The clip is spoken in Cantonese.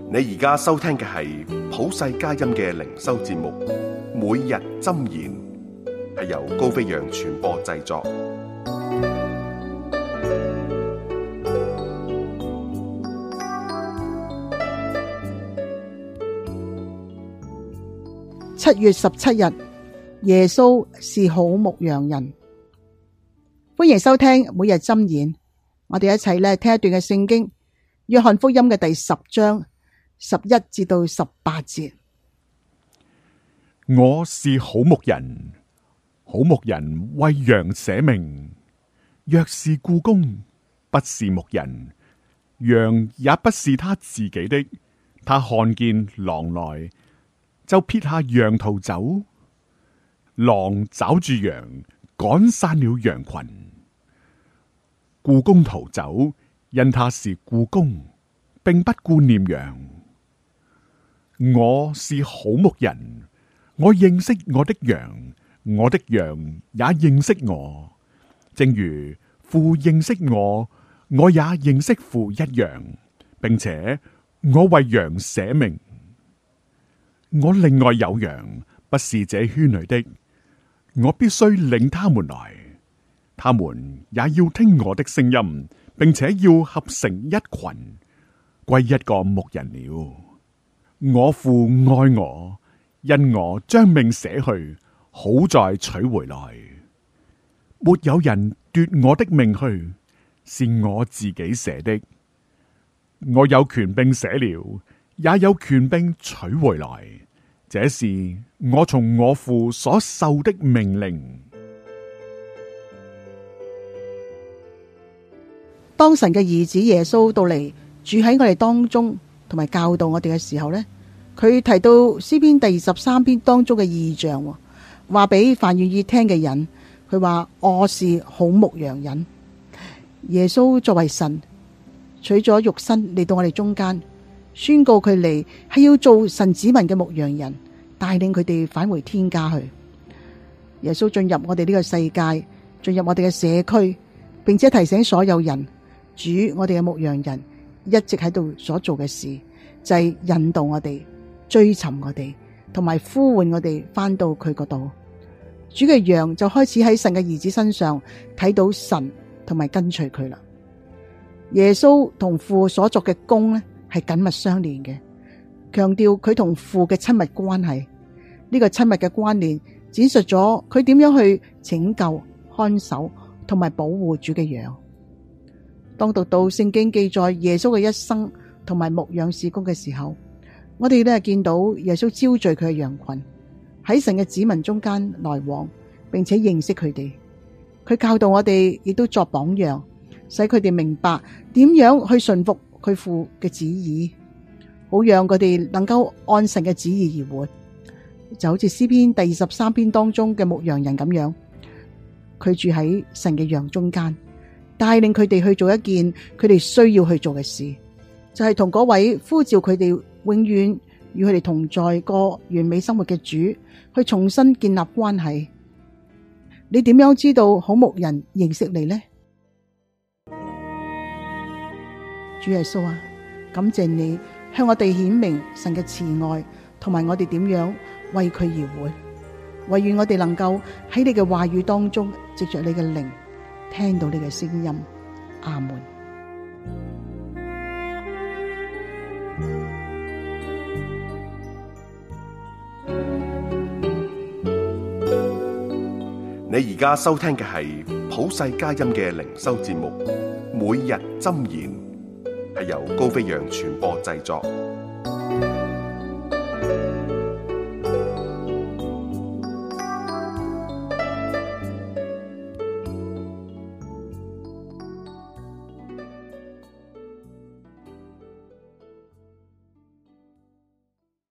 你而家收聽嘅係普世佳音嘅靈修節目，每日箴言，係由高飛揚傳播製作。 7月17日，耶穌是好牧羊人。歡迎收聽每日箴言，我哋一齊聽一段嘅聖經，約翰福音嘅第10章11至到18節。 我是好牧人，好牧人為羊捨命。若是僱工，不是牧人，羊也不是他自己的。他看見狼來，就撇下羊逃走。狼抓住羊，趕散了羊群。僱工逃走，因他是僱工，並不顧念羊。我是好牧人，我認識我的羊，我的羊也認識我，正如父認識我，我也認識父一樣，並且我為羊捨命。我另外有羊，不是這圈裏的，我必須領他們來，他們也要聽我的聲音，並且要合成一群，歸一個牧人了。我父愛我，因我將命捨去，好再取回來。沒有人奪我的命去，是我自己捨的。我有權柄捨了，也有權柄取回來。這是我從我父所受的命令。 當神嘅兒子耶穌到嚟住喺我哋當中，同埋教導我哋嘅時候呢，佢提到詩篇第23篇當中嘅異象，話俾凡願意聽嘅人，佢話我是好牧羊人。耶穌作為神，取咗肉身嚟到我哋中間，宣告佢嚟係要做神子民嘅牧羊人，帶領佢哋返回天家去。耶穌進入我哋呢個世界，進入我哋嘅社區，並且提醒所有人，主我哋嘅牧羊人一直喺度所做嘅事，就係引導我哋、追尋我哋，同埋呼喚我哋返到佢嗰度。主嘅羊就開始喺神嘅兒子身上睇到神，同埋跟隨佢啦。耶穌同父所作嘅工呢，係緊密相連嘅，強調佢同父嘅親密關係。呢個親密嘅關聯展述咗佢點樣去拯救、看守同埋保護主嘅羊。當讀到聖經記載耶穌嘅一生同埋牧養事工嘅時候，我哋都係見到耶穌招聚佢嘅羊群，喺神嘅子民中間來往，並且認識佢哋。佢教導我哋，亦都作榜樣，使佢哋明白點樣去順服佢父嘅旨意，好讓佢哋能夠按神嘅旨意而活。就好似詩篇第23篇當中嘅牧羊人咁樣，佢住喺神嘅羊中間，帶領佢哋去做一件佢哋需要去做嘅事，就係同嗰位呼召佢哋永遠與佢哋同在過完美生活嘅主去重新建立關係。你點樣知道好牧人認識你呢？主耶穌啊，感謝你向我哋顯明神嘅慈愛，同埋我哋點樣為佢而活。惟願我哋能夠喺你嘅話語當中，藉着你嘅靈聽到你嘅聲音。阿門。 你而家收聽嘅係普世佳音嘅靈修節目，每日箴言，係由高飛揚傳播製作。